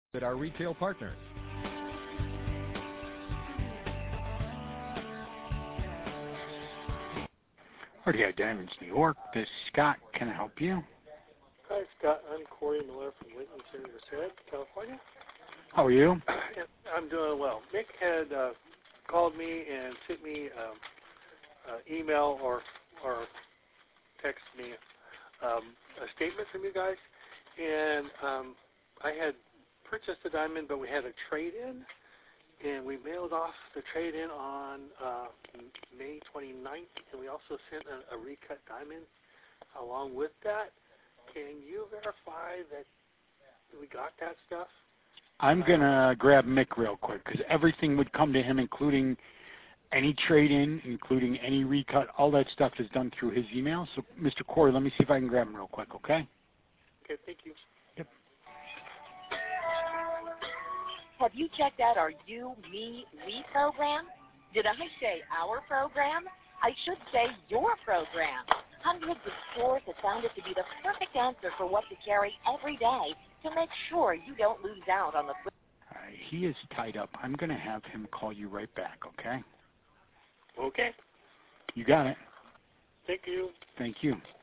at our retail partners. RDI Diamonds, New York. This is Scott. Can I help you? Hi, Scott. I'm Corey Miller from Lincoln City, Merced, California. How are you? I'm doing well. Mick had called me and sent me email or text me a statement from you guys. And I had purchased a diamond, but we had a trade-in, and we mailed off the trade-in on May 29th, and we also sent a recut diamond along with that. Can you verify that we got that stuff? I'm going to grab Mick real quick because everything would come to him, including any trade-in, including any recut. All that stuff is done through his email. So, Mr. Corey, let me see if I can grab him real quick, okay? Okay, thank you. Yep. Have you checked out our You, Me, We program? Did I say our program? I should say your program. Hundreds of stores have found it to be the perfect answer for what to carry every day to make sure you don't lose out on the food. He is tied up. I'm going to have him call you right back, okay? Okay. You got it. Thank you. Thank you.